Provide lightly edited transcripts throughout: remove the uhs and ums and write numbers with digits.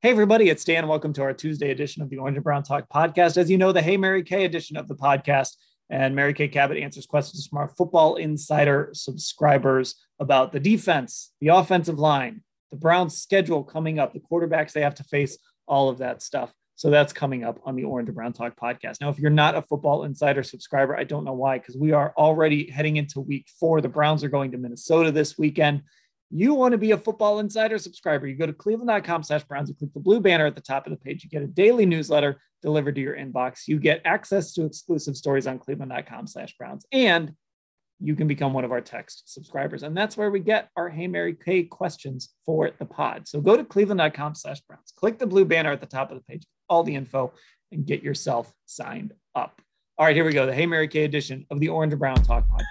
Hey, everybody, it's Dan. Welcome to our Tuesday edition of the Orange and Brown Talk podcast. As you know, the Hey, Mary Kay edition of the podcast. And Mary Kay Cabot answers questions from our Football Insider subscribers about the defense, the offensive line, the Browns' schedule coming up, the quarterbacks they have to face, all of that stuff. So that's coming up on the Orange and Brown Talk podcast. Now, if you're not a Football Insider subscriber, I don't know why, because we are already heading into week 4. The Browns are going to Minnesota this weekend. You want to be a Football Insider subscriber, you go to cleveland.com/Browns, you click the blue banner at the top of the page, you get a daily newsletter delivered to your inbox, you get access to exclusive stories on cleveland.com/Browns, and you can become one of our text subscribers. And that's where we get our Hey Mary Kay questions for the pod. So go to cleveland.com/Browns, click the blue banner at the top of the page, all the info, and get yourself signed up. All right, here we go. The Hey Mary Kay edition of the Orange and Brown Talk podcast.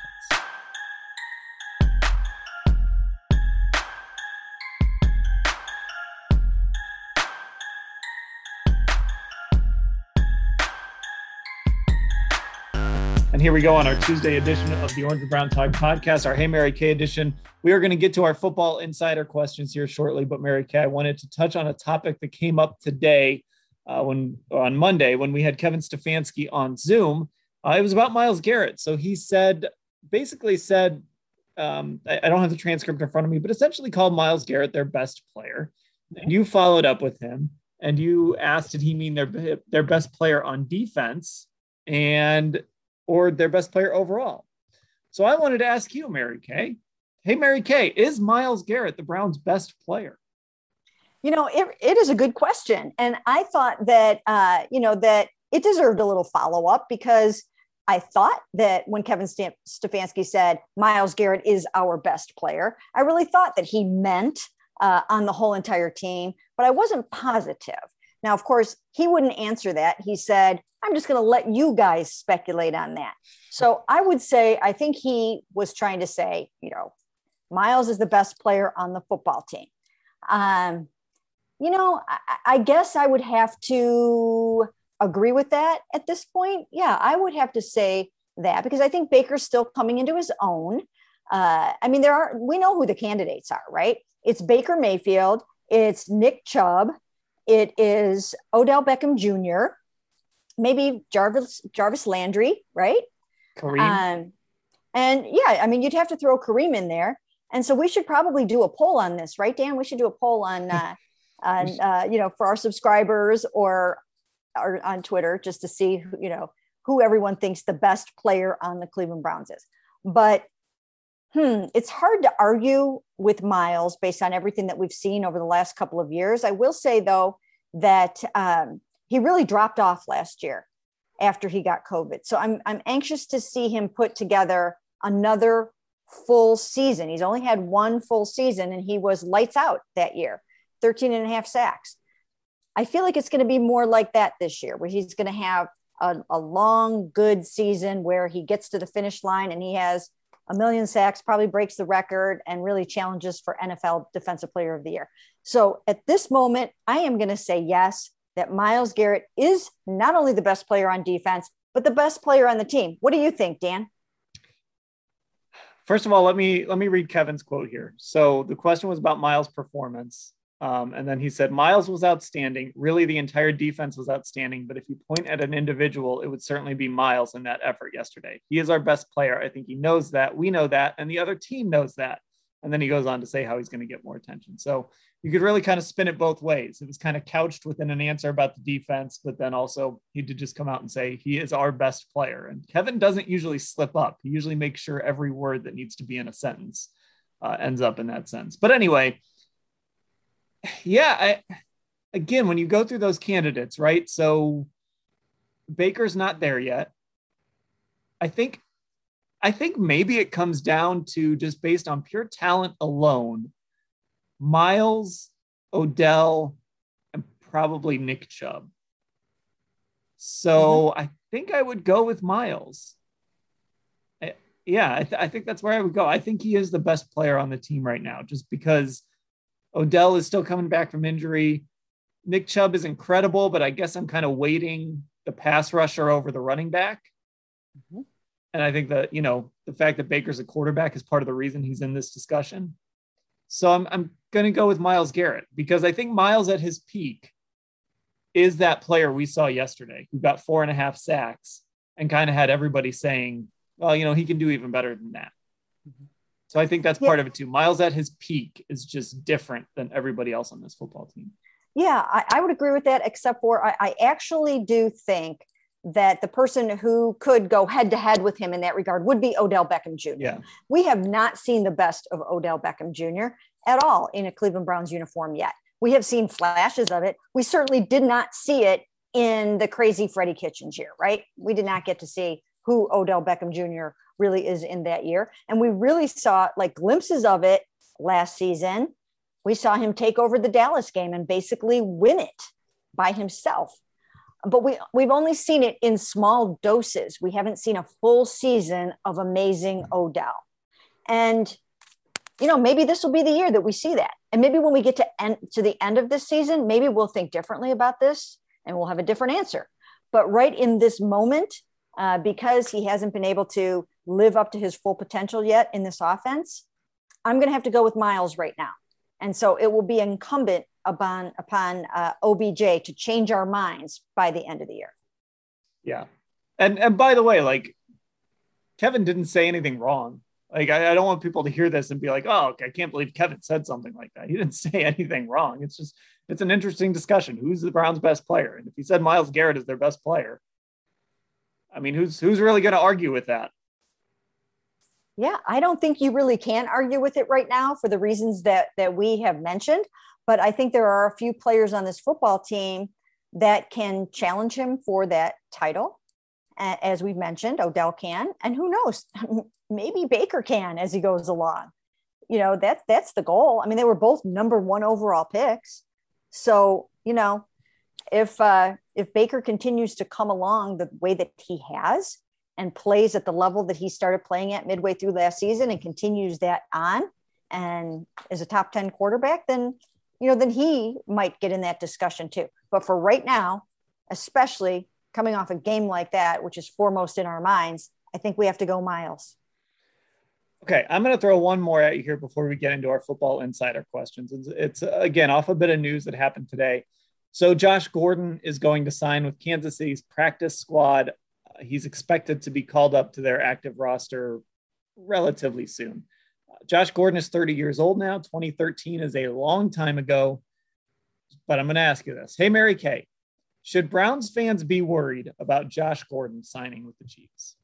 And here we go on our Tuesday edition of the Orange and Brown Talk podcast, our Hey Mary Kay edition. We are going to get to our Football Insider questions here shortly, but Mary Kay, I wanted to touch on a topic that came up today on Monday when we had Kevin Stefanski on Zoom. It was about Myles Garrett. So he basically said, I don't have the transcript in front of me, but essentially called Myles Garrett their best player. And you followed up with him and you asked, did he mean their best player on defense or their best player overall? So I wanted to ask you, Mary Kay. Hey, Mary Kay, is Myles Garrett the Browns' best player? You know, it is a good question. And I thought that, that it deserved a little follow-up, because I thought that when Kevin Stefanski said Myles Garrett is our best player, I really thought that he meant on the whole entire team, but I wasn't positive. Now, of course, he wouldn't answer that. He said, I'm just going to let you guys speculate on that. So I would say, I think he was trying to say, Myles is the best player on the football team. I guess I would have to agree with that at this point. Yeah, I would have to say that, because I think Baker's still coming into his own. We know who the candidates are, right? It's Baker Mayfield. It's Nick Chubb. It is Odell Beckham Jr., maybe Jarvis Landry, right? Kareem. You'd have to throw Kareem in there. And so we should probably do a poll on this, right, Dan? We should do a poll on for our subscribers or on Twitter, just to see, who everyone thinks the best player on the Cleveland Browns is. But it's hard to argue with Myles based on everything that we've seen over the last couple of years. I will say, though, that he really dropped off last year after he got COVID. So I'm anxious to see him put together another full season. He's only had one full season, and he was lights out that year, 13 and a half sacks. I feel like it's going to be more like that this year, where he's going to have a long, good season where he gets to the finish line and he has 1 million sacks, probably breaks the record, and really challenges for NFL Defensive Player of the Year. So at this moment, I am going to say yes, that Myles Garrett is not only the best player on defense, but the best player on the team. What do you think, Dan? First of all, let me read Kevin's quote here. So the question was about Myles' performance. And then he said, Myles was outstanding. Really, the entire defense was outstanding. But if you point at an individual, it would certainly be Myles in that effort yesterday. He is our best player. I think he knows that. We know that. And the other team knows that. And then he goes on to say how he's going to get more attention. So you could really kind of spin it both ways. It was kind of couched within an answer about the defense, but then also he did just come out and say he is our best player. And Kevin doesn't usually slip up. He usually makes sure every word that needs to be in a sentence ends up in that sentence. But anyway, yeah, again, when you go through those candidates, right? So Baker's not there yet. I think maybe it comes down to, just based on pure talent alone, Myles, Odell, and probably Nick Chubb. So I think I would go with Myles. I think that's where I would go. I think he is the best player on the team right now, just because Odell is still coming back from injury. Nick Chubb is incredible, but I guess I'm kind of weighting the pass rusher over the running back. Mm-hmm. And I think that, the fact that Baker's a quarterback is part of the reason he's in this discussion. So I'm going to go with Myles Garrett because I think Myles at his peak is that player we saw yesterday who got 4.5 sacks and kind of had everybody saying, well, he can do even better than that. Mm-hmm. So I think that's part of it too. Myles at his peak is just different than everybody else on this football team. Yeah, I would agree with that, except for I actually do think that the person who could go head to head with him in that regard would be Odell Beckham Jr. Yeah. We have not seen the best of Odell Beckham Jr. at all in a Cleveland Browns uniform yet. We have seen flashes of it. We certainly did not see it in the crazy Freddie Kitchens year, right? We did not get to see who Odell Beckham Jr. really is in that year. And we really saw like glimpses of it last season. We saw him take over the Dallas game and basically win it by himself. But we've only seen it in small doses. We haven't seen a full season of amazing Odell. And, maybe this will be the year that we see that. And maybe when we get to the end of this season, maybe we'll think differently about this and we'll have a different answer. But right in this moment, because he hasn't been able to live up to his full potential yet in this offense, I'm going to have to go with Myles right now. And so it will be incumbent upon OBJ to change our minds by the end of the year. Yeah. And by the way, like Kevin didn't say anything wrong. Like, I don't want people to hear this and be like, oh, I can't believe Kevin said something like that. He didn't say anything wrong. It's an interesting discussion. Who's the Browns' best player? And if he said Myles Garrett is their best player, I mean, who's really going to argue with that? Yeah, I don't think you really can argue with it right now for the reasons that we have mentioned. But I think there are a few players on this football team that can challenge him for that title. As we've mentioned, Odell can, and who knows, maybe Baker can as he goes along. That's the goal. I mean, they were both number 1 overall picks. So, if Baker continues to come along the way that he has and plays at the level that he started playing at midway through last season and continues that on and is a top 10 quarterback, then he might get in that discussion too. But for right now, especially coming off a game like that, which is foremost in our minds, I think we have to go Myles. Okay, I'm going to throw one more at you here before we get into our Football Insider questions. It's again, off a bit of news that happened today. So Josh Gordon is going to sign with Kansas City's practice squad. He's expected to be called up to their active roster relatively soon. Josh Gordon is 30 years old now. 2013 is a long time ago. But I'm going to ask you this. Hey, Mary Kay, should Browns fans be worried about Josh Gordon signing with the Chiefs?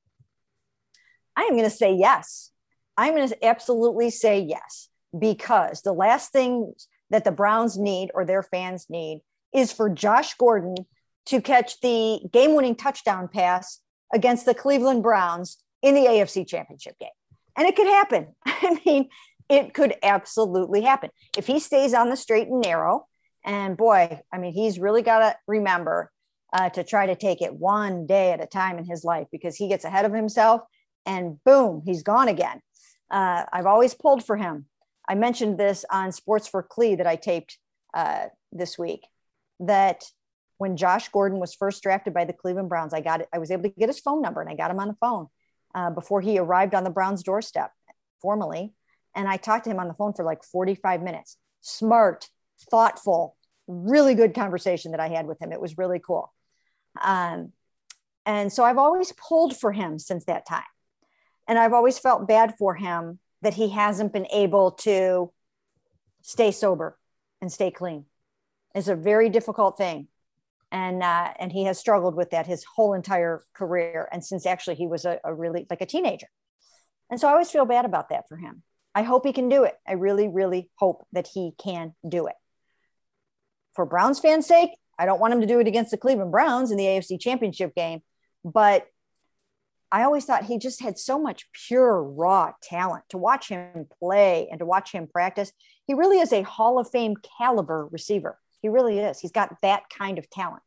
I am going to say yes. I'm going to absolutely say yes, because the last thing that the Browns need or their fans need is for Josh Gordon to catch the game-winning touchdown pass against the Cleveland Browns in the AFC Championship game. And it could happen. I mean, it could absolutely happen. If he stays on the straight and narrow, and boy, I mean, he's really got to remember to try to take it one day at a time in his life, because he gets ahead of himself and boom, he's gone again. I've always pulled for him. I mentioned this on Sports for Clee that I taped this week, that when Josh Gordon was first drafted by the Cleveland Browns, I was able to get his phone number and I got him on the phone before he arrived on the Browns doorstep formally. And I talked to him on the phone for like 45 minutes. Smart, thoughtful, really good conversation that I had with him. It was really cool. And so I've always pulled for him since that time. And I've always felt bad for him that he hasn't been able to stay sober and stay clean. It's a very difficult thing. And he has struggled with that his whole entire career. And since actually he was a really like a teenager. And so I always feel bad about that for him. I hope he can do it. I really, really hope that he can do it. For Browns fans' sake, I don't want him to do it against the Cleveland Browns in the AFC Championship game, but I always thought he just had so much pure, raw talent. To watch him play and to watch him practice, he really is a Hall of Fame caliber receiver. He really is. He's got that kind of talent.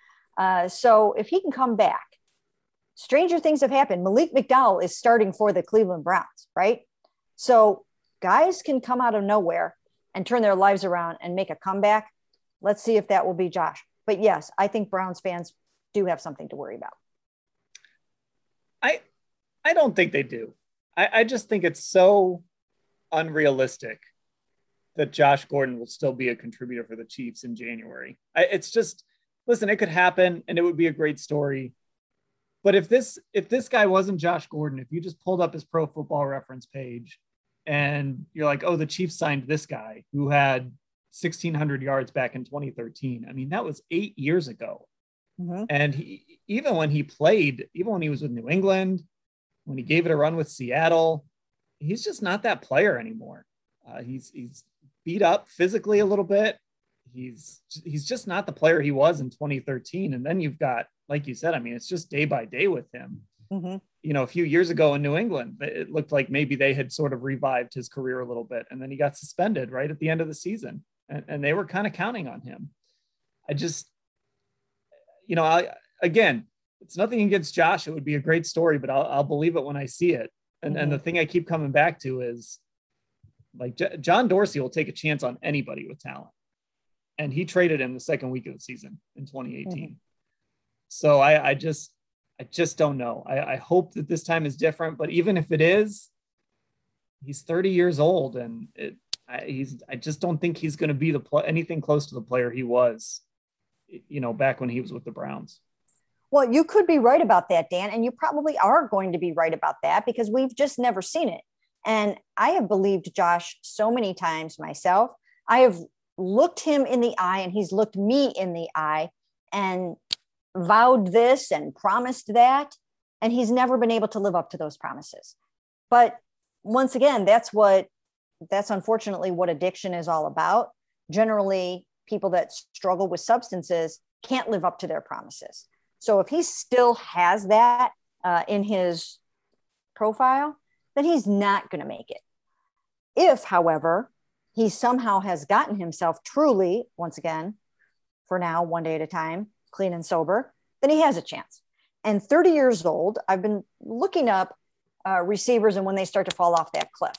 So if he can come back, stranger things have happened. Malik McDowell is starting for the Cleveland Browns, right? So guys can come out of nowhere and turn their lives around and make a comeback. Let's see if that will be Josh. But yes, I think Browns fans do have something to worry about. I don't think they do. I just think it's so unrealistic that Josh Gordon will still be a contributor for the Chiefs in January. It's just, listen, it could happen and it would be a great story. But if this guy wasn't Josh Gordon, if you just pulled up his Pro Football Reference page and you're like, oh, the Chiefs signed this guy who had 1,600 yards back in 2013. I mean, that was 8 years ago. Mm-hmm. And even when he was with New England, when he gave it a run with Seattle, he's just not that player anymore. He's beat up physically a little bit. He's just not the player he was in 2013. And then you've got, like you said, I mean, it's just day by day with him. Mm-hmm. You know, a few years ago in New England, it looked like maybe they had sort of revived his career a little bit. And then he got suspended right at the end of the season. And they were kind of counting on him. Again, it's nothing against Josh. It would be a great story, but I'll believe it when I see it. And the thing I keep coming back to is, like, John Dorsey will take a chance on anybody with talent. And he traded him the second week of the season in 2018. Mm-hmm. So I just don't know. I hope that this time is different, but even if it is, he's 30 years old and I just don't think he's going to be anything close to the player he was, you know, back when he was with the Browns. Well, you could be right about that, Dan, and you probably are going to be right about that because we've just never seen it. And I have believed Josh so many times myself. I have looked him in the eye and he's looked me in the eye and vowed this and promised that. And he's never been able to live up to those promises. But once again, that's unfortunately what addiction is all about. Generally, people that struggle with substances can't live up to their promises. So if he still has that in his profile, then he's not going to make it. If, however, he somehow has gotten himself truly, once again, for now, one day at a time, clean and sober, then he has a chance. And 30 years old, I've been looking up receivers and when they start to fall off that cliff.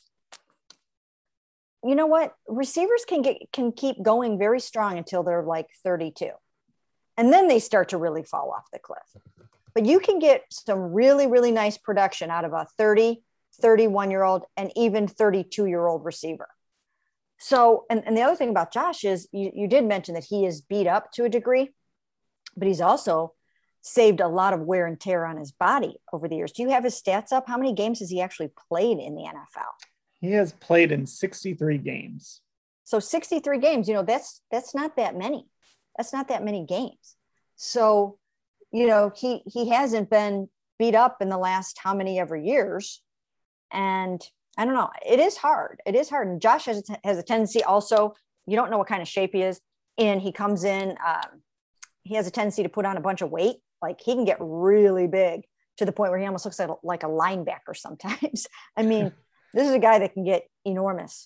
You know what? Receivers can keep going very strong until they're like 32. And then they start to really fall off the cliff. But you can get some really, really nice production out of a 30, 31-year-old, and even 32-year-old receiver. So, and the other thing about Josh is you did mention that he is beat up to a degree, but he's also saved a lot of wear and tear on his body over the years. Do you have his stats up? How many games has he actually played in the NFL? He has played in 63 games. So 63 games, you know, that's not that many. That's not that many games. So, you know, he hasn't been beat up in the last how many ever years. And I don't know. It is hard. It is hard. And Josh has a tendency also, you don't know what kind of shape he is. And he comes in, he has a tendency to put on a bunch of weight. Like he can get really big to the point where he almost looks like a linebacker sometimes. I mean, this is a guy that can get enormous.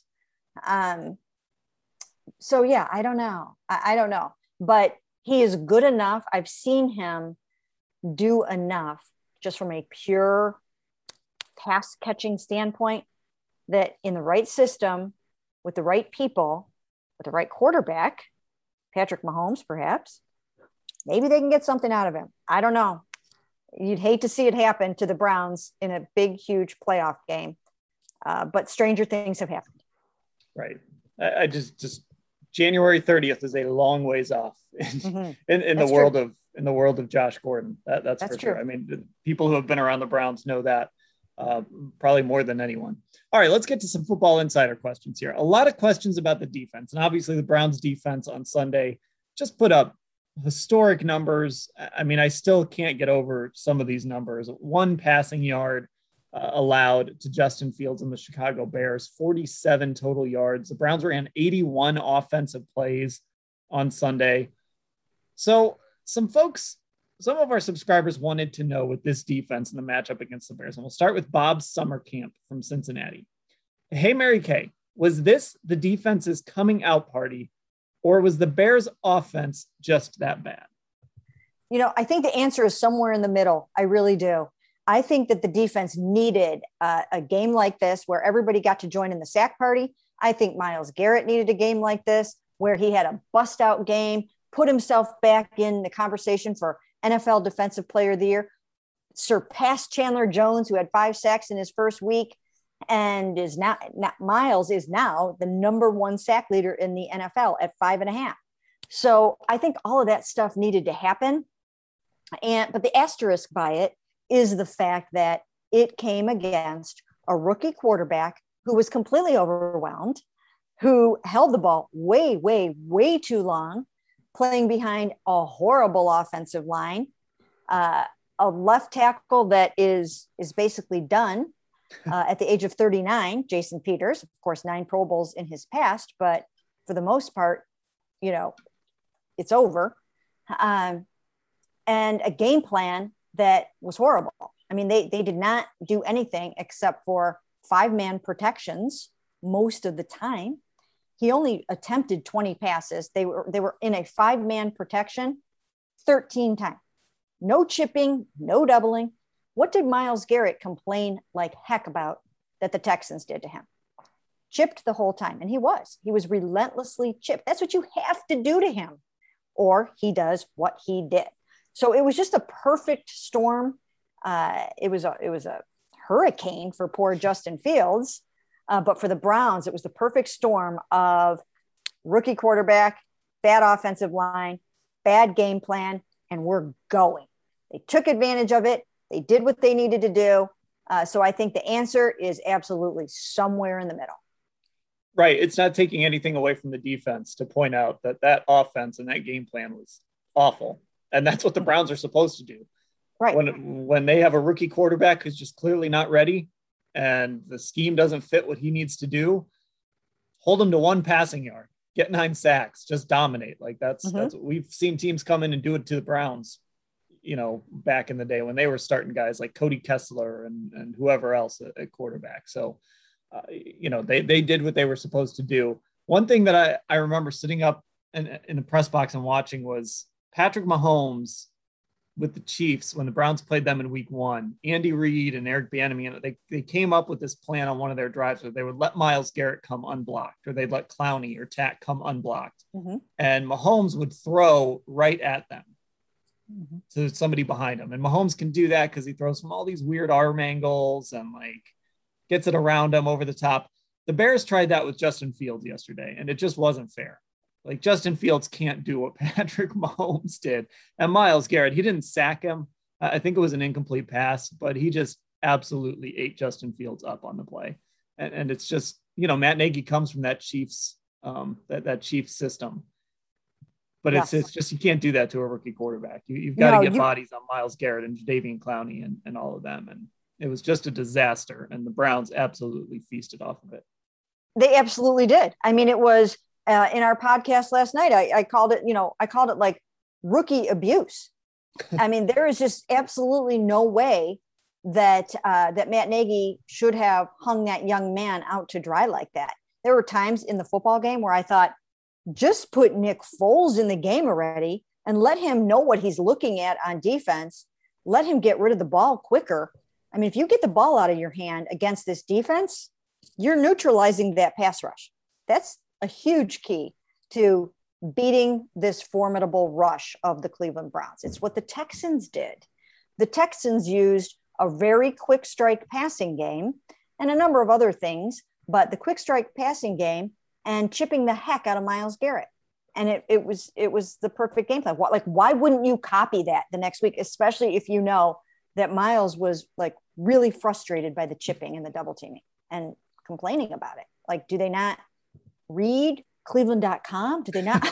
So yeah, I don't know. I don't know, but he is good enough. I've seen him do enough just from a pure pass catching standpoint that in the right system, with the right people, with the right quarterback, Patrick Mahomes, perhaps, maybe they can get something out of him. I don't know. You'd hate to see it happen to the Browns in a big, huge playoff game. But stranger things have happened. Right. I just January 30th is a long ways off in the world of Josh Gordon. That's for sure. True. I mean, the people who have been around the Browns know that probably more than anyone. All right, let's get to some Football Insider questions here. A lot of questions about the defense, and obviously the Browns defense on Sunday just put up historic numbers. I mean, I still can't get over some of these numbers. 1 passing yard allowed to Justin Fields and the Chicago Bears, 47 total yards. The Browns ran 81 offensive plays on Sunday. So some of our subscribers wanted to know with this defense and the matchup against the Bears. And we'll start with Bob Summercamp from Cincinnati. Hey, Mary Kay, was this the defense's coming out party, or was the Bears offense just that bad? You know, I think the answer is somewhere in the middle. I really do. I think that the defense needed a game like this where everybody got to join in the sack party. I think Myles Garrett needed a game like this where he had a bust out game, put himself back in the conversation for NFL Defensive Player of the Year, surpassed Chandler Jones, who had 5 sacks in his first week. and Miles is now the number one sack leader in the NFL at 5.5. So I think all of that stuff needed to happen. But the asterisk by it is the fact that it came against a rookie quarterback who was completely overwhelmed, who held the ball way, way, way too long, playing behind a horrible offensive line, a left tackle that is basically done at the age of 39, Jason Peters, of course, 9 Pro Bowls in his past, but for the most part, it's over. And a game plan that was horrible. I mean, they did not do anything except for 5-man protections most of the time. He only attempted 20 passes. They were in a 5-man protection 13 times. No chipping, no doubling. What did Myles Garrett complain like heck about that the Texans did to him? Chipped the whole time. And he was relentlessly chipped. That's what you have to do to him, or he does what he did. So it was just a perfect storm. It was a hurricane for poor Justin Fields. But for the Browns, it was the perfect storm of rookie quarterback, bad offensive line, bad game plan, and we're going. They took advantage of it. They did what they needed to do. So I think the answer is absolutely somewhere in the middle. Right. It's not taking anything away from the defense to point out that offense and that game plan was awful. And that's what the Browns are supposed to do. Right. When they have a rookie quarterback who's just clearly not ready and the scheme doesn't fit what he needs to do, hold him to 1 passing yard, get 9 sacks, just dominate. Like that's what we've seen teams come in and do it to the Browns, back in the day when they were starting guys like Cody Kessler and whoever else at quarterback. So, they did what they were supposed to do. One thing that I remember sitting up in the press box and watching was Patrick Mahomes with the Chiefs when the Browns played them in week 1. Andy Reid and Eric Bieniemy, they came up with this plan on one of their drives where they would let Myles Garrett come unblocked, or they'd let Clowney or Tack come unblocked. And Mahomes would throw right at them to somebody behind him. And Mahomes can do that because he throws from all these weird arm angles and gets it around him over the top. The Bears tried that with Justin Fields yesterday, and it just wasn't fair. Justin Fields can't do what Patrick Mahomes did. And Myles Garrett, he didn't sack him. I think it was an incomplete pass, but he just absolutely ate Justin Fields up on the play. And it's just, Matt Nagy comes from that Chiefs, that Chiefs system. But it's just, you can't do that to a rookie quarterback. You've got to get bodies on Myles Garrett and Jadeveon Clowney and all of them. And it was just a disaster. And the Browns absolutely feasted off of it. They absolutely did. I mean, it was in our podcast last night, I called it, like rookie abuse. I mean, there is just absolutely no way that Matt Nagy should have hung that young man out to dry like that. There were times in the football game where I thought, just put Nick Foles in the game already and let him know what he's looking at on defense. Let him get rid of the ball quicker. I mean, if you get the ball out of your hand against this defense, you're neutralizing that pass rush. That's a huge key to beating this formidable rush of the Cleveland Browns. It's what the Texans did. The Texans used a very quick strike passing game and a number of other things, but the quick strike passing game and chipping the heck out of Myles Garrett. And it was the perfect game plan. Why wouldn't you copy that the next week, especially if you know that Myles was really frustrated by the chipping and the double teaming and complaining about it? Do they not read Cleveland.com? Do they not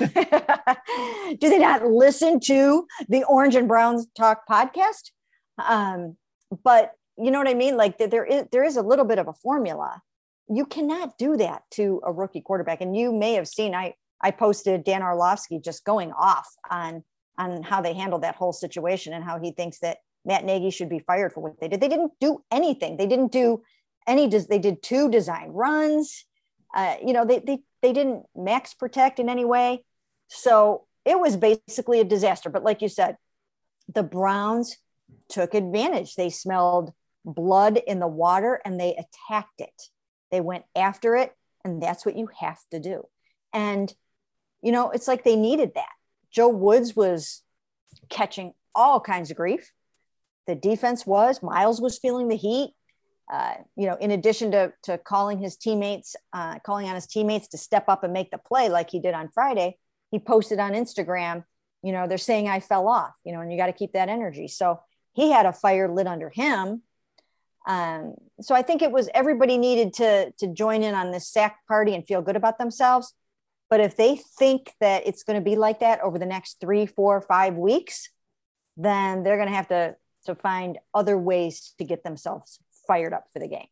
listen to the Orange and Browns Talk podcast? But you know what I mean? There is a little bit of a formula. You cannot do that to a rookie quarterback. And you may have seen, I posted Dan Orlovsky just going off on how they handled that whole situation and how he thinks that Matt Nagy should be fired for what they did. They didn't do anything. They didn't do they did 2 design runs. They didn't max protect in any way. So it was basically a disaster. But like you said, the Browns took advantage. They smelled blood in the water and they attacked it. They went after it. And that's what you have to do. And, it's like they needed that. Joe Woods was catching all kinds of grief. The defense Myles was feeling the heat. In addition to calling his teammates, calling on his teammates to step up and make the play like he did on Friday, he posted on Instagram, they're saying I fell off, and you got to keep that energy. So he had a fire lit under him. So I think it was everybody needed to join in on this sack party and feel good about themselves. But if they think that it's going to be like that over the next 3, 4, 5 weeks, then they're going to have to find other ways to get themselves fired up for the game.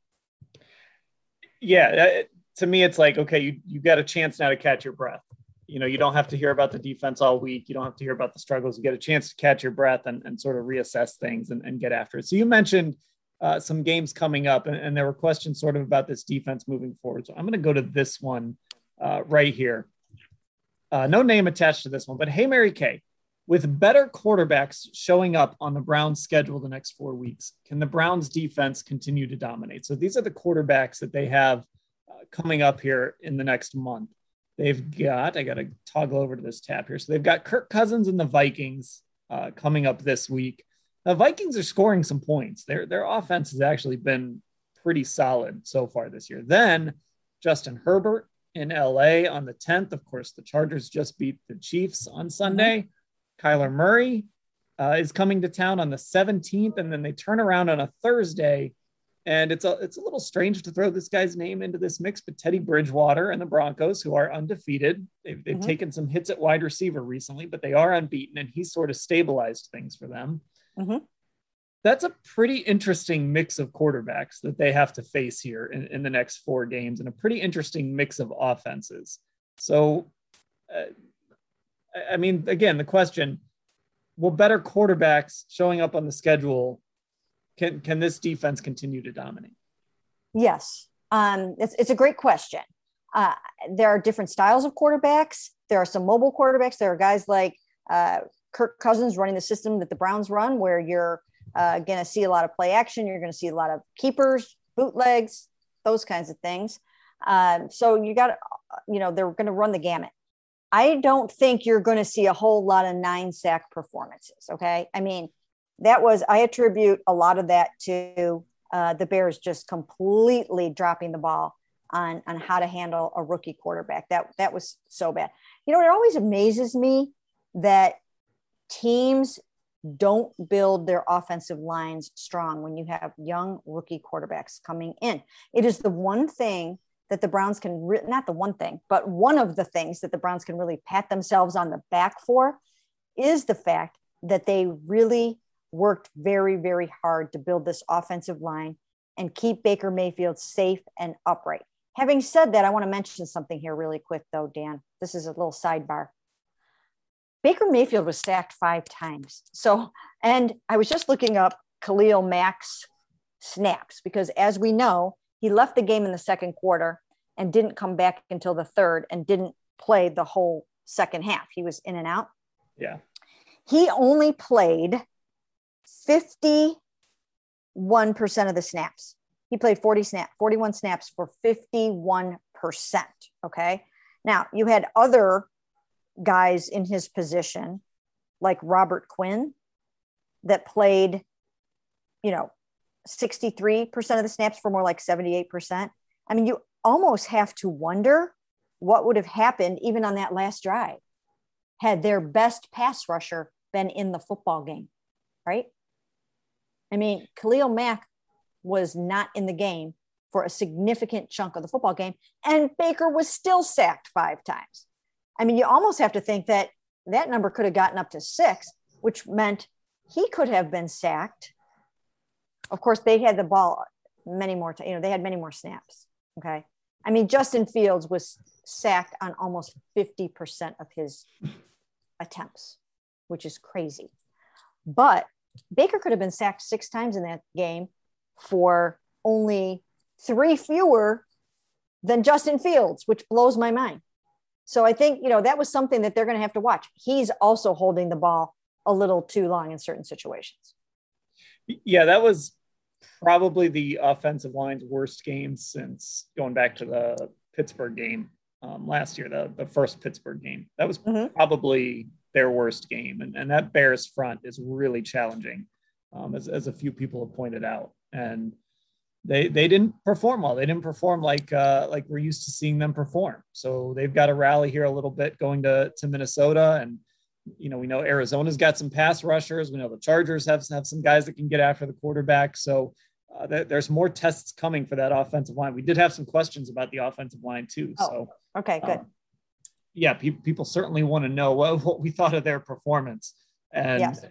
Yeah. To me, it's like, okay, you got a chance now to catch your breath. You don't have to hear about the defense all week. You don't have to hear about the struggles. You get a chance to catch your breath and sort of reassess things and get after it. So you mentioned some games coming up, and there were questions sort of about this defense moving forward. So I'm going to go to this one right here. No name attached to this one, but hey, Mary Kay, with better quarterbacks showing up on the Browns schedule the next 4 weeks, can the Browns defense continue to dominate? So these are the quarterbacks that they have coming up here in the next month. They've got, I got to toggle over to this tab here. So they've got Kirk Cousins and the Vikings coming up this week. The Vikings are scoring some points. Their offense has actually been pretty solid so far this year. Then Justin Herbert in LA on the 10th. Of course, the Chargers just beat the Chiefs on Sunday. Kyler Murray is coming to town on the 17th, and then they turn around on a Thursday. And it's a little strange to throw this guy's name into this mix, but Teddy Bridgewater and the Broncos, who are undefeated, they've taken some hits at wide receiver recently, but they are unbeaten, and he's sort of stabilized things for them. That's a pretty interesting mix of quarterbacks that they have to face here in the next 4 games, and a pretty interesting mix of offenses. So, I mean, again, the question, will better quarterbacks showing up on the schedule, can this defense continue to dominate? Yes. It's a great question. There are different styles of quarterbacks. There are some mobile quarterbacks. There are guys like Kirk Cousins running the system that the Browns run, where you're going to see a lot of play action. You're going to see a lot of keepers, bootlegs, those kinds of things. So you got, they're going to run the gamut. I don't think you're going to see a whole lot of 9-sack performances. Okay. I mean, I attribute a lot of that to the Bears just completely dropping the ball on how to handle a rookie quarterback. That was so bad. It always amazes me that teams don't build their offensive lines strong when you have young rookie quarterbacks coming in. It is the one thing that the Browns can, not the one thing, but one of the things that the Browns can really pat themselves on the back for is the fact that they really worked very, very hard to build this offensive line and keep Baker Mayfield safe and upright. Having said that, I want to mention something here really quick though, Dan. This is a little sidebar. Baker Mayfield was sacked 5 times. So, and I was just looking up Khalil Mack's snaps, because as we know, he left the game in the second quarter and didn't come back until the third and didn't play the whole second half. He was in and out. Yeah. He only played 51% of the snaps. He played 41 snaps for 51%. Okay. Now you had other guys in his position, like Robert Quinn, that played, 63% of the snaps for more like 78%. I mean, you almost have to wonder what would have happened even on that last drive had their best pass rusher been in the football game, right? I mean, Khalil Mack was not in the game for a significant chunk of the football game, and Baker was still sacked 5 times. I mean, you almost have to think that number could have gotten up to 6, which meant he could have been sacked. Of course, they had the ball many more times. They had many more snaps. Okay. I mean, Justin Fields was sacked on almost 50% of his attempts, which is crazy. But Baker could have been sacked 6 times in that game for only 3 fewer than Justin Fields, which blows my mind. So I think, that was something that they're going to have to watch. He's also holding the ball a little too long in certain situations. Yeah, that was probably the offensive line's worst game since going back to the Pittsburgh game last year, the first Pittsburgh game. That was probably their worst game. And that Bears front is really challenging, as a few people have pointed out. And they didn't perform well. They didn't perform like we're used to seeing them perform. So they've got to rally here a little bit going to Minnesota. And, we know Arizona's got some pass rushers. We know the Chargers have some guys that can get after the quarterback. So there's more tests coming for that offensive line. We did have some questions about the offensive line too. Oh, so, okay, good. Yeah, people certainly want to know what we thought of their performance. And, yes.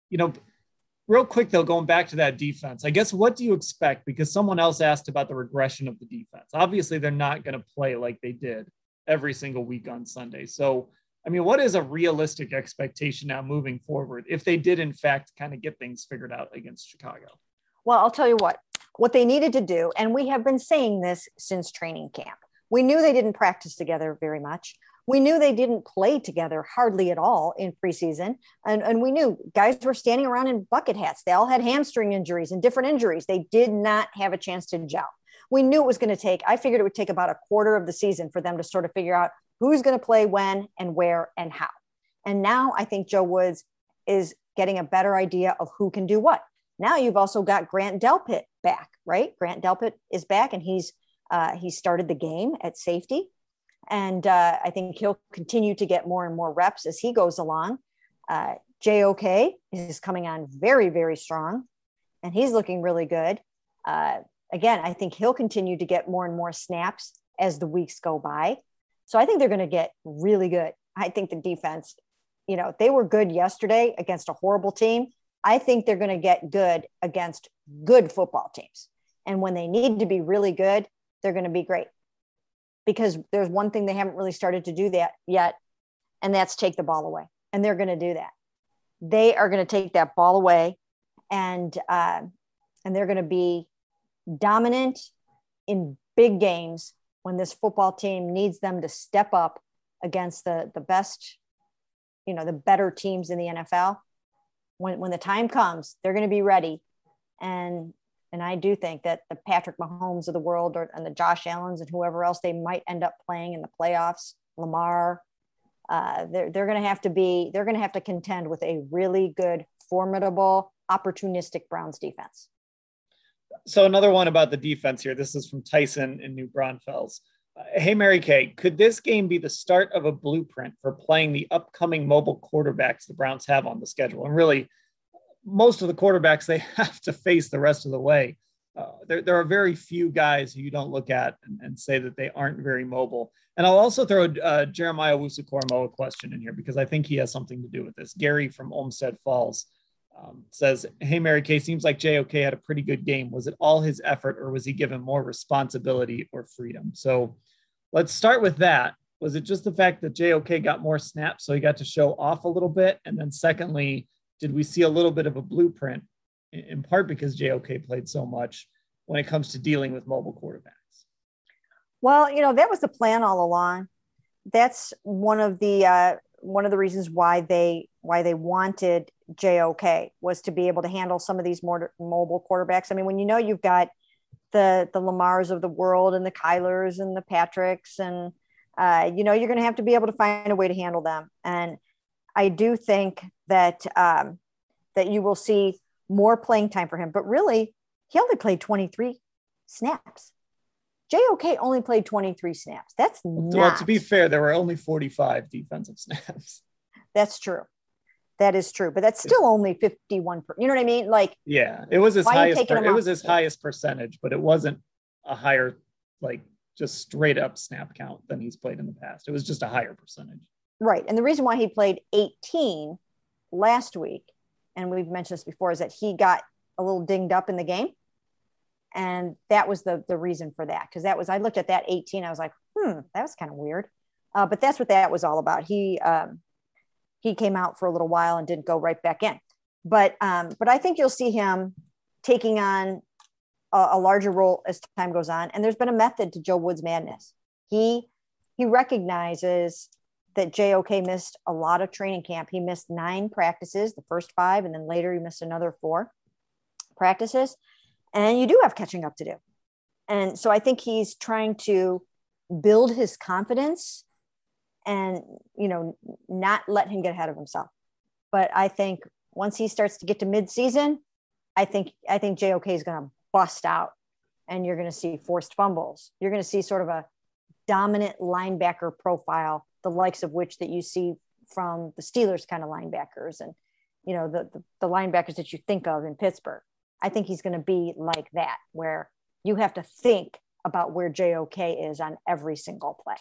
Real quick, though, going back to that defense, I guess, what do you expect? Because someone else asked about the regression of the defense. Obviously, they're not going to play like they did every single week on Sunday. So, I mean, what is a realistic expectation now moving forward if they did, in fact, kind of get things figured out against Chicago? Well, I'll tell you what they needed to do, and we have been saying this since training camp. We knew they didn't practice together very much. We knew they didn't play together hardly at all in preseason. And we knew guys were standing around in bucket hats. They all had hamstring injuries and different injuries. They did not have a chance to gel. We knew it was going to take, I figured it would take about a quarter of the season for them to sort of figure out who's going to play when and where and how. And now I think Joe Woods is getting a better idea of who can do what. Now you've also got Grant Delpit back, right? Grant Delpit is back, and he started the game at safety. And I think he'll continue to get more and more reps as he goes along. JOK is coming on very, very strong, and he's looking really good. Again, I think he'll continue to get more and more snaps as the weeks go by. So I think they're going to get really good. I think the defense, they were good yesterday against a horrible team. I think they're going to get good against good football teams. And when they need to be really good, they're going to be great. Because there's one thing they haven't really started to do that yet, and that's take the ball away. And they're going to do that. They are going to take that ball away, and they're going to be dominant in big games when this football team needs them to step up against the best, the better teams in the NFL. When the time comes, they're going to be ready. And I do think that the Patrick Mahomes of the world and the Josh Allens and whoever else they might end up playing in the playoffs, Lamar, they're going to have to contend with a really good, formidable, opportunistic Browns defense. So another one about the defense here. This is from Tyson in New Braunfels. Hey, Mary Kay, could this game be the start of a blueprint for playing the upcoming mobile quarterbacks the Browns have on the schedule? And really, most of the quarterbacks they have to face the rest of the way. There are very few guys who you don't look at and say that they aren't very mobile. And I'll also throw Jeremiah Wusu-Koroma a question in here because I think he has something to do with this. Gary from Olmsted Falls says, hey, Mary Kay, seems like JOK had a pretty good game. Was it all his effort or was he given more responsibility or freedom? So let's start with that. Was it just the fact that JOK got more snaps so he got to show off a little bit? And then secondly, did we see a little bit of a blueprint in part because JOK played so much when it comes to dealing with mobile quarterbacks? Well, that was the plan all along. That's one of the reasons why they wanted JOK was to be able to handle some of these more mobile quarterbacks. I mean, when you've got the Lamars of the world and the Kylers and the Patricks and you're going to have to be able to find a way to handle them. And I do think that that you will see more playing time for him, but really he only played 23 snaps. JOK only played 23 snaps. That's not. Well, to be fair, there were only 45 defensive snaps. That's true. That is true, but that's still only 51. You know what I mean? Like, yeah, it was his highest percentage, but it wasn't a higher, just straight up snap count than he's played in the past. It was just a higher percentage. Right. And the reason why he played 18 last week, and we've mentioned this before, is that he got a little dinged up in the game. And that was the reason for that. Because I looked at that 18, I was like, that was kind of weird. But that's what that was all about. He came out for a little while and didn't go right back in. But I think you'll see him taking on a larger role as time goes on. And there's been a method to Joe Woods' madness. He recognizes that JOK missed a lot of training camp. He missed 9 practices, the first 5, and then later he missed another 4 practices. And you do have catching up to do. And so I think he's trying to build his confidence and, not let him get ahead of himself. But I think once he starts to get to midseason, I think JOK is going to bust out and you're going to see forced fumbles. You're going to see sort of a dominant linebacker profile, the likes of which that you see from the Steelers kind of linebackers and, you know, the linebackers that you think of in Pittsburgh. I think he's going to be like that, where you have to think about where JOK is on every single play.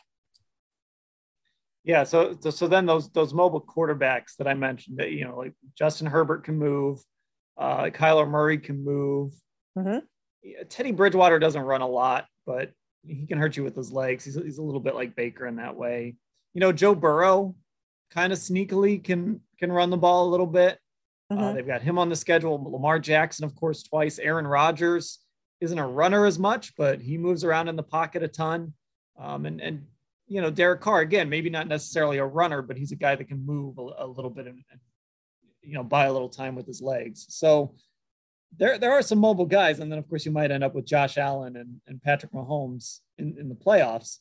Yeah. So then those mobile quarterbacks that I mentioned, that, you know, like Justin Herbert can move, Kyler Murray can move. Mm-hmm. Teddy Bridgewater doesn't run a lot, but he can hurt you with his legs. He's a little bit like Baker in that way. You know, Joe Burrow kind of sneakily can run the ball a little bit. Mm-hmm. They've got him on the schedule. Lamar Jackson, of course, twice. Aaron Rodgers isn't a runner as much, but he moves around in the pocket a ton. And you know, Derek Carr, again, maybe not necessarily a runner, but he's a guy that can move a little bit and, you know, buy a little time with his legs. So there are some mobile guys. And then, of course, you might end up with Josh Allen and Patrick Mahomes in the playoffs.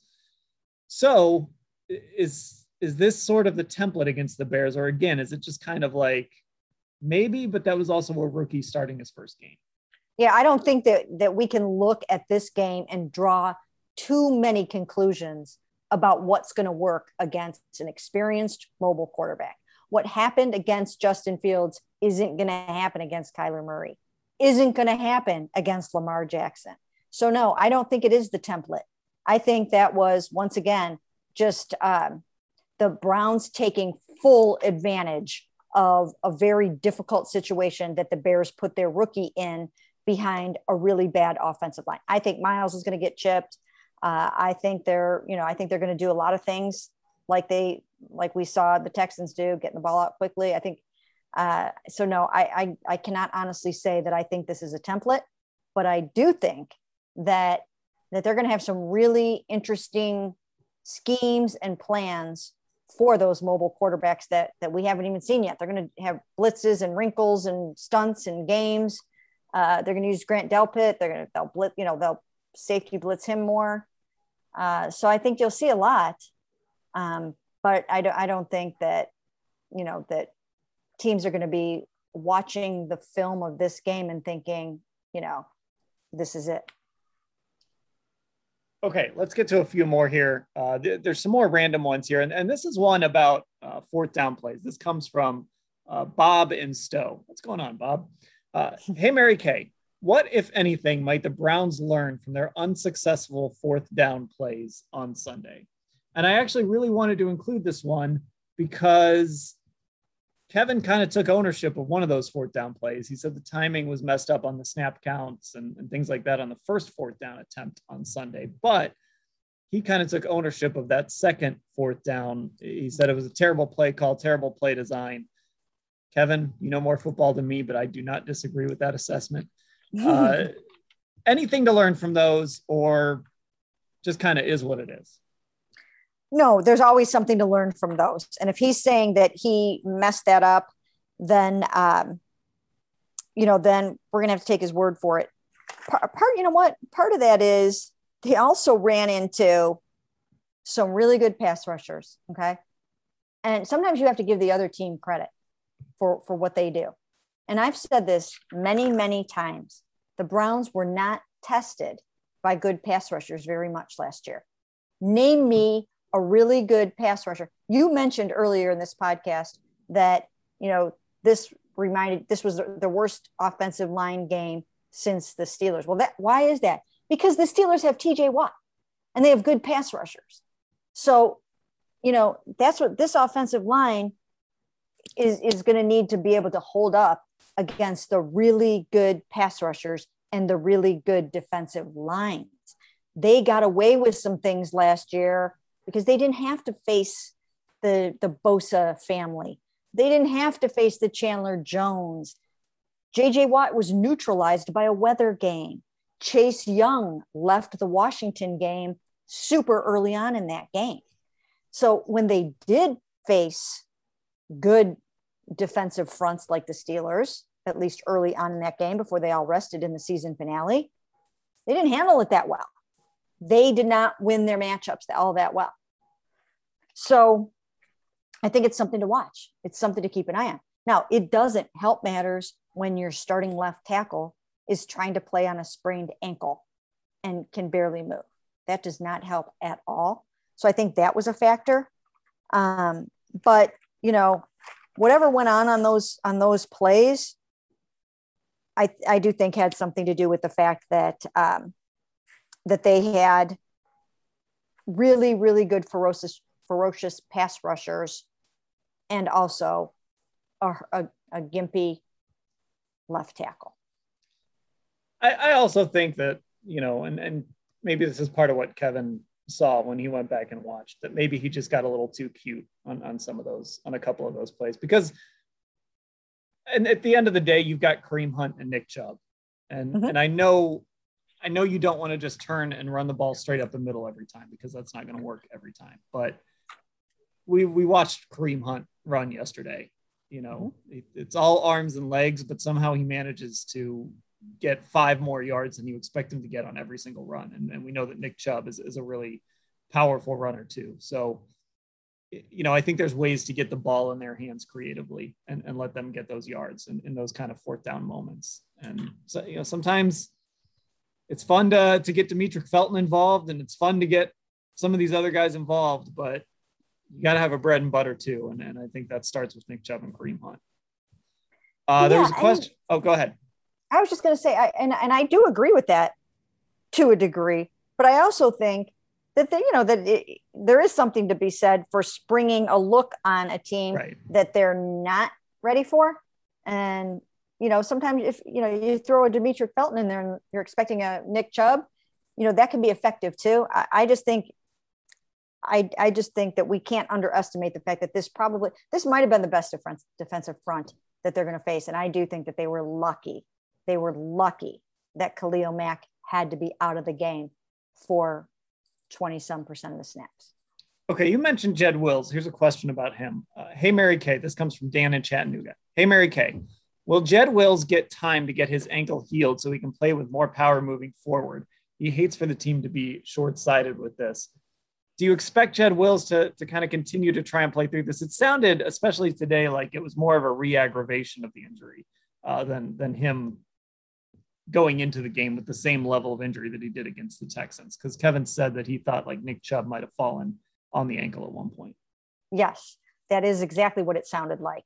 So is this sort of the template against the Bears? Or again, is it just kind of like maybe, but that was also a rookie starting his first game? Yeah, I don't think that we can look at this game and draw too many conclusions about what's going to work against an experienced mobile quarterback. What happened against Justin Fields isn't going to happen against Kyler Murray, isn't going to happen against Lamar Jackson. So no, I don't think it is the template. I think that was, once again, just the Browns taking full advantage of a very difficult situation that the Bears put their rookie in behind a really bad offensive line. I think Miles is going to get chipped. I think they're going to do a lot of things like we saw the Texans do, getting the ball out quickly. I think so. No, I cannot honestly say that I think this is a template, but I do think that they're going to have some really interesting schemes and plans for those mobile quarterbacks that we haven't even seen yet. They're going to have blitzes and wrinkles and stunts and games. They're going to use Grant Delpit. They'll safety blitz him more. So I think you'll see a lot. But I don't think that, you know, that teams are going to be watching the film of this game and thinking, you know, this is it. Okay, let's get to a few more here. There's some more random ones here. And this is one about fourth down plays. This comes from Bob in Stowe. What's going on, Bob? Hey, Mary Kay, what, if anything, might the Browns learn from their unsuccessful fourth down plays on Sunday? And I actually really wanted to include this one because Kevin kind of took ownership of one of those fourth down plays. He said the timing was messed up on the snap counts and things like that on the first fourth down attempt on Sunday. But he kind of took ownership of that second fourth down. He said it was a terrible play call, terrible play design. Kevin, you know more football than me, but I do not disagree with that assessment. Anything to learn from those, or just kind of is what it is? No, there's always something to learn from those. And if he's saying that he messed that up, then, then we're going to have to take his word for it. Part of that is they also ran into some really good pass rushers. Okay. And sometimes you have to give the other team credit for what they do. And I've said this many, many times. The Browns were not tested by good pass rushers very much last year. Name me a really good pass rusher. You mentioned earlier in this podcast that, you know, this was the worst offensive line game since the Steelers. Well, why is that? Because the Steelers have TJ Watt and they have good pass rushers. So, you know, that's what this offensive line is going to need to be able to hold up against the really good pass rushers and the really good defensive lines. They got away with some things last year because they didn't have to face the Bosa family. They didn't have to face the Chandler Jones. JJ Watt was neutralized by a weather game. Chase Young left the Washington game super early on in that game. So when they did face good defensive fronts like the Steelers, at least early on in that game before they all rested in the season finale, they didn't handle it that well. They did not win their matchups all that well. So I think it's something to watch. It's something to keep an eye on. Now, it doesn't help matters when your starting left tackle is trying to play on a sprained ankle and can barely move. That does not help at all. So I think that was a factor. But, whatever went on those plays, I do think had something to do with the fact that that they had really, really good ferocious pass rushers, and also a gimpy left tackle. I also think that, and maybe this is part of what Kevin saw when he went back and watched, that maybe he just got a little too cute on a couple of those plays, because and at the end of the day, you've got Kareem Hunt and Nick Chubb. And I know you don't want to just turn and run the ball straight up the middle every time, because that's not going to work every time. But we watched Kareem Hunt run yesterday. It's all arms and legs, but somehow he manages to get 5 more yards than you expect him to get on every single run. And we know that Nick Chubb is a really powerful runner too. So, I think there's ways to get the ball in their hands creatively and let them get those yards in those kind of 4th down moments. And so, sometimes it's fun to get Demetric Felton involved, and it's fun to get some of these other guys involved, but you got to have a bread and butter too. And I think that starts with Nick Chubb and Kareem Hunt. There was a question. Go ahead. I was just going to say, I do agree with that to a degree, but I also think that there is something to be said for springing a look on a team that they're not ready for. And, sometimes if, you throw a Demetric Felton in there and you're expecting a Nick Chubb, that can be effective too. I just think that we can't underestimate the fact that this might've been the best defensive front that they're going to face. And I do think that they were lucky. They were lucky that Khalil Mack had to be out of the game for 20% of the snaps. Okay. You mentioned Jed Wills. Here's a question about him. Hey, Mary Kay, this comes from Dan in Chattanooga. Hey, Mary Kay, will Jed Wills get time to get his ankle healed so he can play with more power moving forward? He hates for the team to be short-sighted with this. Do you expect Jed Wills to kind of continue to try and play through this? It sounded, especially today, like it was more of a re-aggravation of the injury than him going into the game with the same level of injury that he did against the Texans. Because Kevin said that he thought like Nick Chubb might have fallen on the ankle at one point. Yes, that is exactly what it sounded like.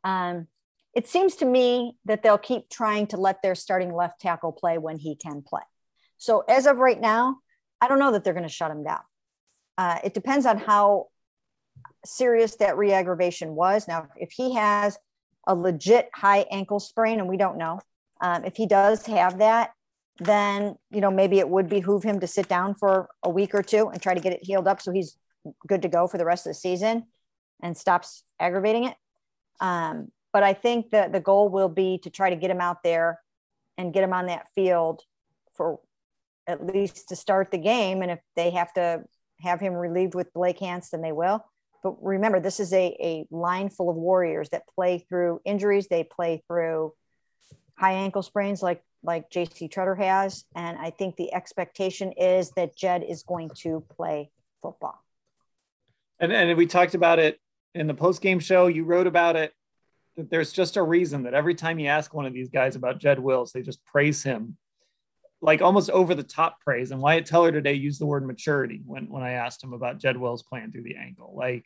It seems to me that they'll keep trying to let their starting left tackle play when he can play. So as of right now, I don't know that they're going to shut him down. It depends on how serious that re-aggravation was. Now, if he has a legit high ankle sprain, and we don't know, if he does have that, then, maybe it would behoove him to sit down for a week or two and try to get it healed up so he's good to go for the rest of the season and stops aggravating it. But I think that the goal will be to try to get him out there and get him on that field for at least to start the game. And if they have to have him relieved with Blake Hance, then they will. But remember, this is a line full of warriors that play through injuries. They play through high ankle sprains like JC Tretter has. And I think the expectation is that Jed is going to play football. And we talked about it in the post-game show. You wrote about it, that there's just a reason that every time you ask one of these guys about Jed Wills, they just praise him, like almost over the top praise. And Wyatt Teller today used the word maturity when I asked him about Jed Wills playing through the ankle. Like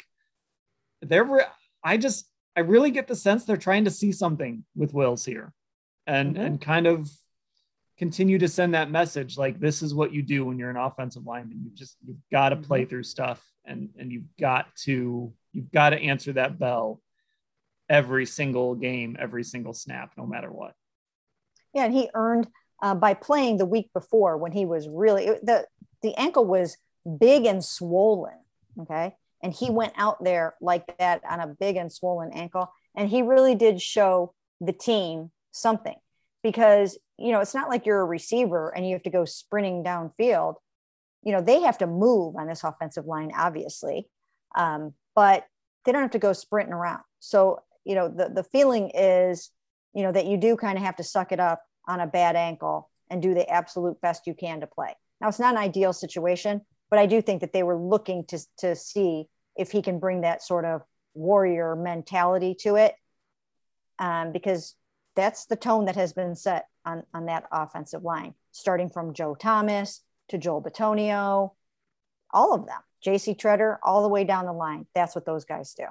I really get the sense they're trying to see something with Wills here and kind of continue to send that message. Like, this is what you do when you're an offensive lineman. You've got to play through stuff and you've got to answer that bell every single game, every single snap, no matter what. Yeah. And he earned by playing the week before when he was really, the ankle was big and swollen. Okay. And he went out there like that on a big and swollen ankle. And he really did show the team something, because, it's not like you're a receiver and you have to go sprinting downfield. They have to move on this offensive line, obviously, but they don't have to go sprinting around. So, the feeling is, that you do kind of have to suck it up on a bad ankle and do the absolute best you can to play. Now, it's not an ideal situation, but I do think that they were looking to see if he can bring that sort of warrior mentality to it, because that's the tone that has been set on that offensive line, starting from Joe Thomas to Joel Bitonio, all of them, JC Treader, all the way down the line. That's what those guys do.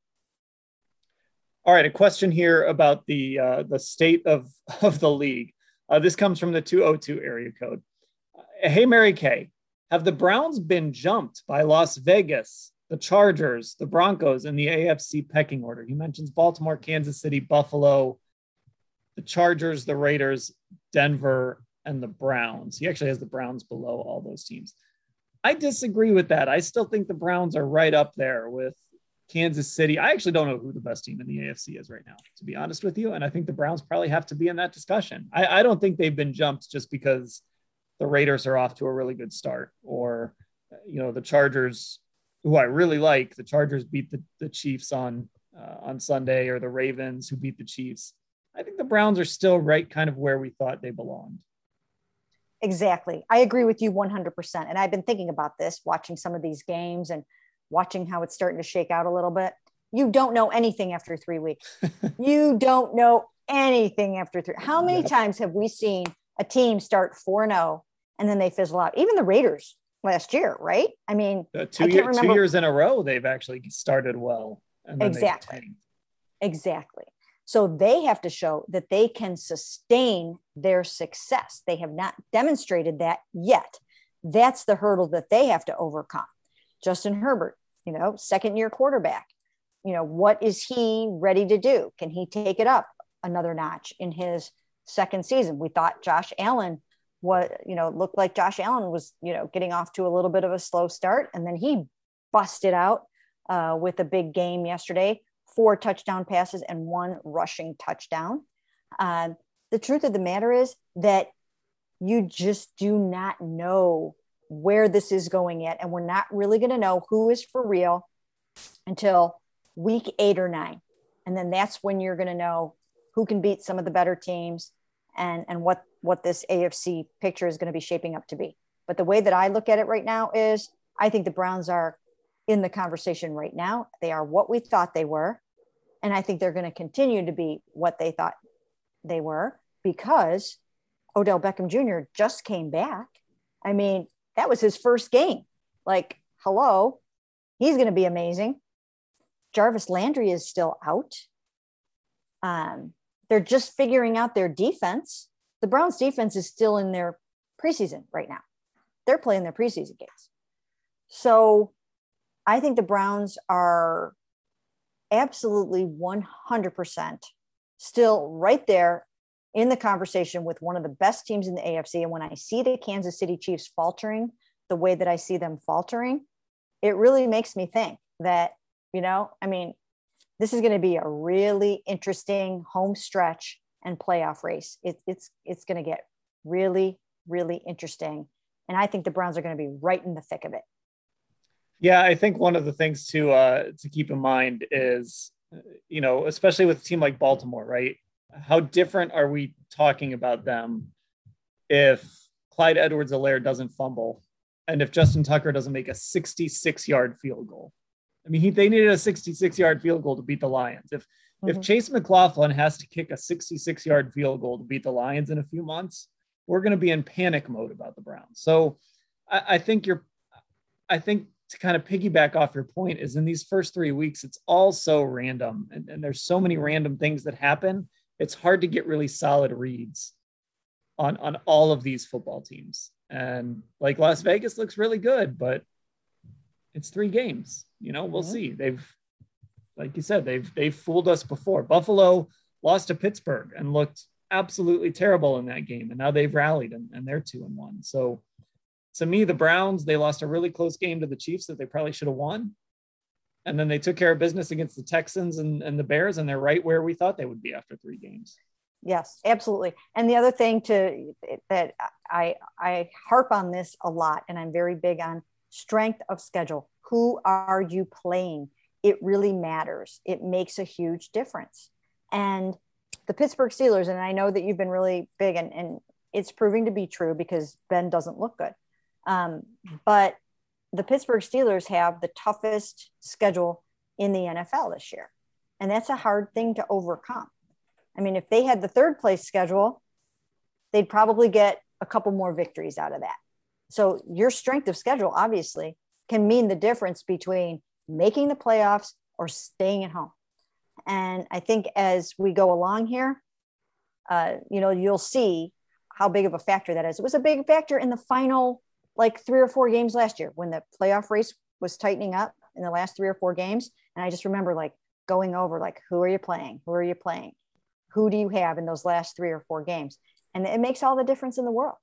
All right, a question here about the state of the league. This comes from the 202 area code. Hey, Mary Kay, have the Browns been jumped by Las Vegas, the Chargers, the Broncos, and the AFC pecking order? He mentions Baltimore, Kansas City, Buffalo, the Chargers, the Raiders, Denver, and the Browns. He actually has the Browns below all those teams. I disagree with that. I still think the Browns are right up there with Kansas City. I actually don't know who the best team in the AFC is right now, to be honest with you. And I think the Browns probably have to be in that discussion. I don't think they've been jumped just because the Raiders are off to a really good start, or, the Chargers, who I really like. The Chargers beat the Chiefs on Sunday, or the Ravens, who beat the Chiefs. I think the Browns are still right kind of where we thought they belonged. Exactly. I agree with you 100%. And I've been thinking about this, watching some of these games and watching how it's starting to shake out a little bit. You don't know anything after 3 weeks. You don't know anything after three. How many times have we seen a team start 4-0 and then they fizzle out? Even the Raiders last year, right? I mean, 2 years in a row, they've actually started well. And then Exactly. So they have to show that they can sustain their success. They have not demonstrated that yet. That's the hurdle that they have to overcome. Justin Herbert, second-year quarterback. What is he ready to do? Can he take it up another notch in his second season? We thought Josh Allen looked like Josh Allen was, getting off to a little bit of a slow start. And then he busted out with a big game yesterday, 4 touchdown passes and 1 rushing touchdown. The truth of the matter is that you just do not know where this is going yet. And we're not really going to know who is for real until week 8 or 9. And then that's when you're going to know who can beat some of the better teams and what this AFC picture is going to be shaping up to be. But the way that I look at it right now is I think the Browns are in the conversation right now. They are what we thought they were. And I think they're going to continue to be what they thought they were, because Odell Beckham Jr. just came back. I mean, that was his first game. Like, hello, he's going to be amazing. Jarvis Landry is still out. They're just figuring out their defense. The Browns defense is still in their preseason right now. They're playing their preseason games. So I think the Browns are absolutely 100% still right there in the conversation with one of the best teams in the AFC. And when I see the Kansas City Chiefs faltering the way that I see them faltering, it really makes me think that, this is going to be a really interesting home stretch and playoff race. It's going to get really, really interesting. And I think the Browns are going to be right in the thick of it. Yeah, I think one of the things to keep in mind is, especially with a team like Baltimore, right? How different are we talking about them if Clyde Edwards-Helaire doesn't fumble and if Justin Tucker doesn't make a 66-yard field goal? I mean, they needed a 66-yard field goal to beat the Lions. If Chase McLaughlin has to kick a 66-yard field goal to beat the Lions in a few months, we're going to be in panic mode about the Browns. So I think to kind of piggyback off your point is in these first 3 weeks, it's all so random. And there's so many random things that happen. It's hard to get really solid reads on all of these football teams. And like Las Vegas looks really good, but it's 3 games, we'll see. Like you said, they've fooled us before. Buffalo lost to Pittsburgh and looked absolutely terrible in that game. And now they've rallied and they're 2-1. So to me, the Browns, they lost a really close game to the Chiefs that they probably should have won. And then they took care of business against the Texans and the Bears, and they're right where we thought they would be after 3 games. Yes, absolutely. And the other thing that I harp on this a lot, and I'm very big on strength of schedule. Who are you playing? It really matters. It makes a huge difference. And the Pittsburgh Steelers, and I know that you've been really big, and it's proving to be true because Ben doesn't look good. But the Pittsburgh Steelers have the toughest schedule in the NFL this year. And that's a hard thing to overcome. I mean, if they had the 3rd place schedule, they'd probably get a couple more victories out of that. So your strength of schedule obviously can mean the difference between making the playoffs or staying at home. And I think as we go along here, you'll see how big of a factor that is. It was a big factor in the final, like 3 or 4 games last year when the playoff race was tightening up in the last 3 or 4 games. And I just remember like going over, like, who are you playing? Who are you playing? Who do you have in those last 3 or 4 games? And it makes all the difference in the world.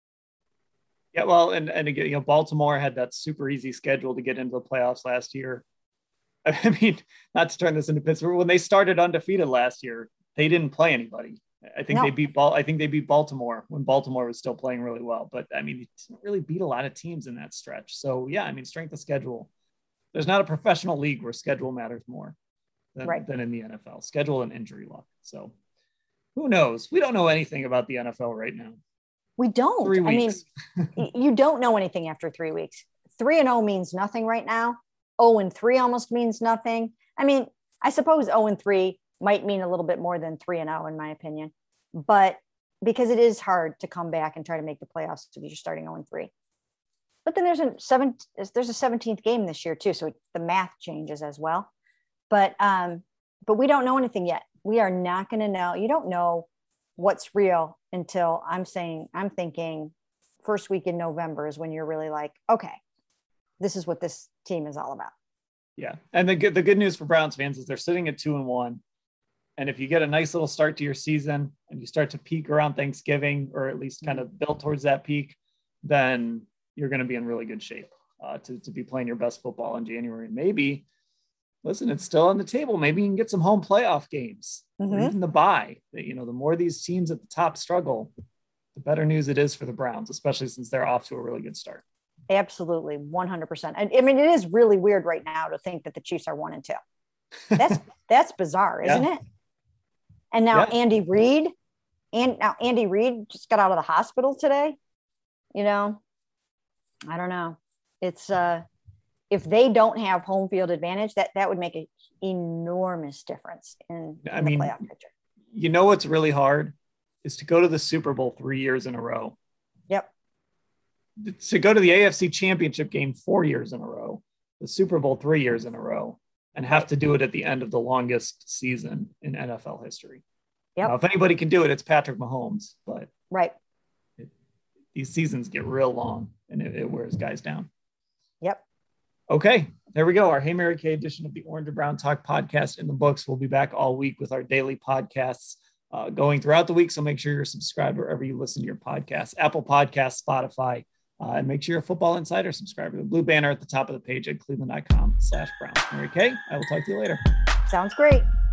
Yeah, well, and again, Baltimore had that super easy schedule to get into the playoffs last year. I mean, not to turn this into Pittsburgh, when they started undefeated last year, they didn't play anybody. I think they beat Baltimore when Baltimore was still playing really well. But I mean, they didn't really beat a lot of teams in that stretch. So yeah, I mean, strength of schedule. There's not a professional league where schedule matters more than in the NFL. Schedule and injury luck. So who knows? We don't know anything about the NFL right now. We don't. 3 weeks. I mean, you don't know anything after 3 weeks. 3-0 means nothing right now. 0-3 almost means nothing. I mean, I suppose 0-3 might mean a little bit more than 3-0 in my opinion, but because it is hard to come back and try to make the playoffs if you're starting 0-3. But then there's a 17th game this year too, so the math changes as well. But we don't know anything yet. We are not going to know. You don't know what's real until I'm thinking first week in November is when you're really like, okay, this is what this team is all about. Yeah. And the good news for Browns fans is they're sitting at 2-1. And if you get a nice little start to your season and you start to peak around Thanksgiving, or at least kind of build towards that peak, then you're going to be in really good shape to be playing your best football in January. And maybe, listen, it's still on the table. Maybe you can get some home playoff games, or even the bye. The more these teams at the top struggle, the better news it is for the Browns, especially since they're off to a really good start. Absolutely. 100%. I mean, it is really weird right now to think that the Chiefs are 1-2. That's bizarre, isn't it? And now Andy Reid just got out of the hospital today. I don't know. It's if they don't have home field advantage, that would make an enormous difference in the playoff picture. You know what's really hard is to go to the Super Bowl 3 years in a row. Yep. To go to the AFC Championship game 4 years in a row, the Super Bowl 3 years in a row, and have to do it at the end of the longest season in NFL history. Yep. Now, if anybody can do it, it's Patrick Mahomes. But these seasons get real long, and it wears guys down. Yep. Okay, there we go. Our Hey Mary Kay edition of the Orange and Brown Talk podcast in the books. We'll be back all week with our daily podcasts going throughout the week. So make sure you're subscribed wherever you listen to your podcasts, Apple Podcasts, Spotify, and make sure you're a Football Insider subscriber. The blue banner at the top of the page at cleveland.com/Browns. Mary Kay, I will talk to you later. Sounds great.